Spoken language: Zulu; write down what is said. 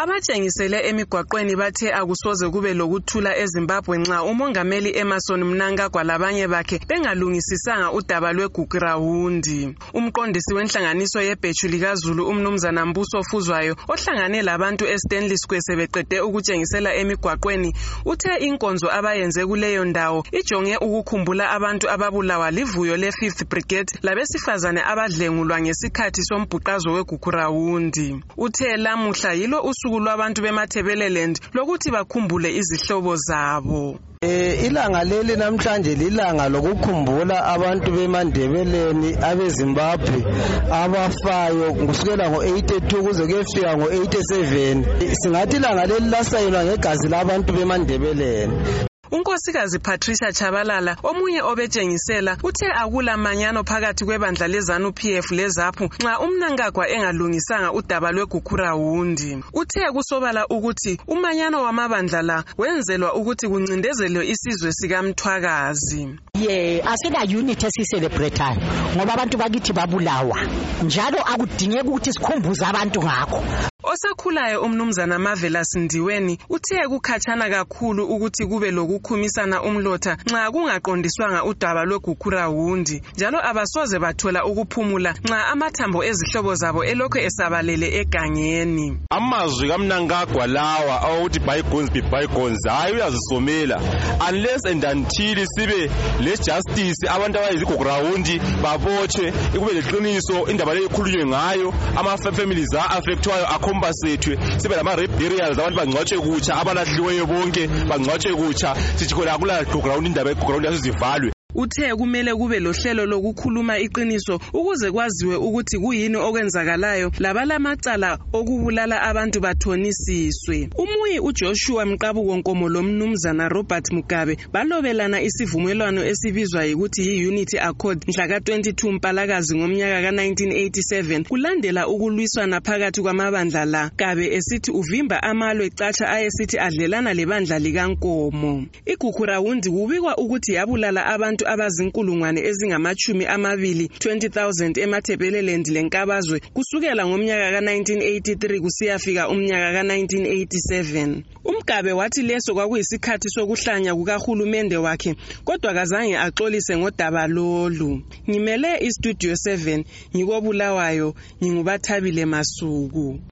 Abatshengisele emigwaqweni bathe akusoze kube lokuthula eZimbabwe nxa umongameli Emmerson Mnangagwa labanye bakhe bengalungisisanga udaba lweGugurawundi. Umqondisi wenhlanganiso yebheju likaZulu umnumzana Mbuso Fuzwayo ohlangane labantu eStanley Square sebeqede ukutshengisela emigwaqweni uthe inkonzo abayenze kuleyo ndawo ijonge ukukhumbula abantu ababulawa livuyo le5th Brigade labesifazane abadlengulwa ngesikhathi sombhuqazo weGugurawundi. Uthe lamuhla yilo usuku lwabantu beMathebeleland lokuthi bakhumbule izihlobo zabo. Ilanga leli namhlanje lilanga lokukhumbula abantu beMandebeleni abeZimbabwe abafayo kusukela ngo82 kuze kuyefika ngo87. Singathi ilanga leli lasayinwa ngegazi labantu beMandebeleni. Unkosikazi Patricia Chabalala omunye obetshengisela uthe akula manyano phakathi kwebandla leZANU-PF leZAPU nxa uMnangagwa engalungisanga udaba lweGugurawundi. Uthe kusobala ukuthi umanyano wamabandla la wenzelwa ukuthi kuncindezelwe isizwe sikaMthwakazi. Asina unity esicelebratayo ngoba abantu bakithi babulawa njalo akudingeki ukuthi sikhumbuze abantu ngakho. Osakhulayo umnumzana Marvelous Ndiweni uthe kukhatshana kakhulu ukuthi kube lokukhumisana umlotha nxa kungaqondiswanga udaba lweGugurawundi njalo abasoze bathola ukuphumula nxa amathambo ezihlobo zabo elokho esabalele egangeni. Amazwi kaMnangagwa lawa awuthi bygones be bygones hayi uyazisomela unless and until sibe le justice abantu abayizigugurawundi babotshwe ikube leqiniso indaba le ikhulunywe ngayo ama families affectwayo akompasethwe sibe lama rape burials abantu bangcwatshwe kutsha abalahliweyo bonke bangcwatshwe kutsha sithi khona akula gugurawundi indaba yegugurawundi yazivalwe. Uthe kumele kube lohlelo lokukhuluma iqiniso ukuze kwaziwe ukuthi kuyini okwenzakalayo labalamacala okubulala abantu bathonisiswe. Umuyi uJoshua Mqabuko Nkomo lomnumzana Robert Mugabe balobelana isivumelwano esibizwa ukuthi yi-Unity Accord mhla ka-22 Mpalakazi ngomnyaka ka-1987 kulandela ukulwiswana phakathi kwamabandla la. Gabe esithi uvimba amalwe catsha ayesithi adlelana lebandla likaNkomo. IGugurawundi kubikwa ukuthi yabulala abantu abazinkulungwane ezingamachumi amabili 20,000 eMathebeleland lenkabazwe kusukela ngomnyaka ka-1983 kusiyafika umnyaka ka-1987. Umgabe wathi leso kwakuyisikhathi sokuhlanya kukahulumende wakhe kodwa kazange axolise ngodaba lolu. Ngimele iStudio 7 ngikobulawayo nginguBathabile Masuku.